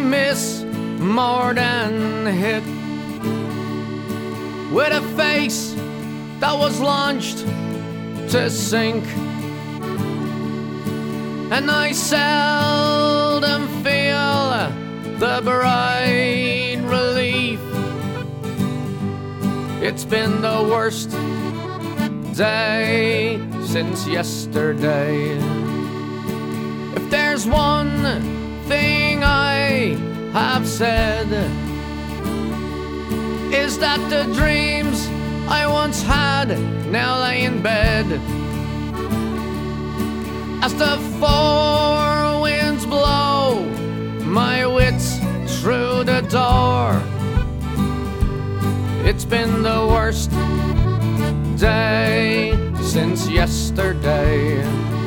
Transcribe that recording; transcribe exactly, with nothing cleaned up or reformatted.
miss more than hit, with a face that was launched to sink. And I seldom feel the bright relief. It's been the worst day since yesterday. If there's one thing I have said, is that the dreams I once had now lay in bed. As the four winds blow my wits through the door, it's been the worst day since yesterday.